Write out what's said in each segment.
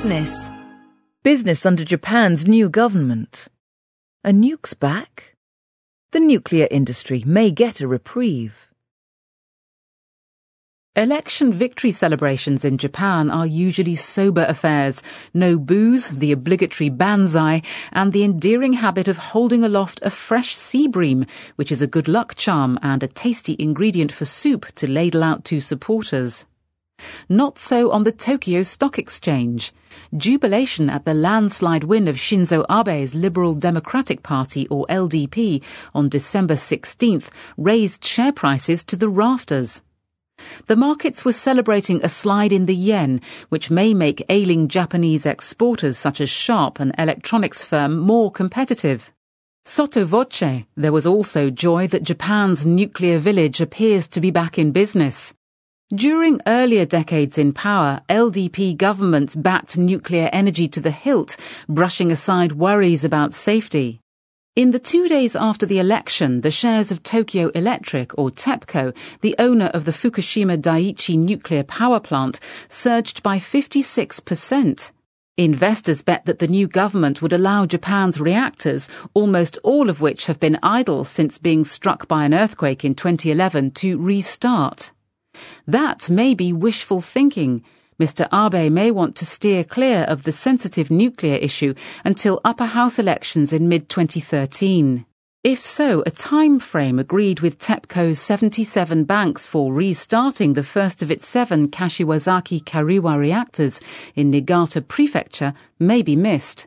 business. Business under Japan's new government. A nuke's back? The nuclear industry may get a reprieve. Election victory celebrations in Japan are usually sober affairs. No booze, the obligatory banzai, and the endearing habit of holding aloft a fresh sea bream, which is a good luck charm and a tasty ingredient for soup to ladle out to supporters. Not so on the Tokyo Stock Exchange. Jubilation at the landslide win of Shinzo Abe's Liberal Democratic Party, or LDP, on December 16th raised share prices to the rafters. The markets were celebrating a slide in the yen, which may make ailing Japanese exporters such as Sharp, an electronics firm, more competitive. Sotto voce, there was also joy that Japan's nuclear village appears to be back in business. During earlier decades in power, LDP governments backed nuclear energy to the hilt, brushing aside worries about safety. In the 2 days after the election, the shares of Tokyo Electric, or TEPCO, the owner of the Fukushima Daiichi nuclear power plant, surged by 56%. Investors bet that the new government would allow Japan's reactors, almost all of which have been idle since being struck by an earthquake in 2011, to restart. That may be wishful thinking. Mr. Abe may want to steer clear of the sensitive nuclear issue until upper house elections in mid-2013. If so, a time frame agreed with TEPCO's 77 banks for restarting the first of its 7 Kashiwazaki Kariwa reactors in Niigata Prefecture may be missed.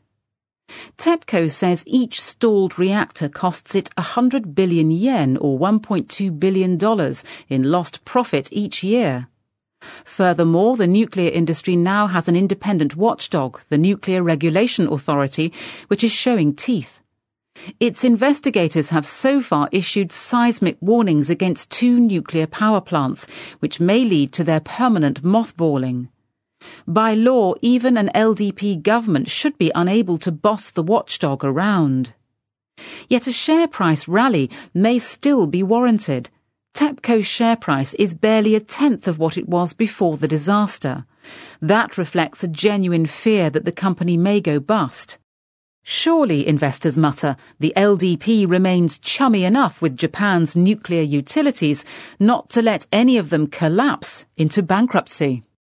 TEPCO says each stalled reactor costs it 100 billion yen, or $1.2 billion, in lost profit each year. Furthermore, the nuclear industry now has an independent watchdog, the Nuclear Regulation Authority, which is showing teeth. Its investigators have so far issued seismic warnings against 2 nuclear power plants, which may lead to their permanent mothballing. By law, even an LDP government should be unable to boss the watchdog around. Yet a share price rally may still be warranted. TEPCO's share price is barely a tenth of what it was before the disaster. That reflects a genuine fear that the company may go bust. Surely, investors mutter, the LDP remains chummy enough with Japan's nuclear utilities not to let any of them collapse into bankruptcy.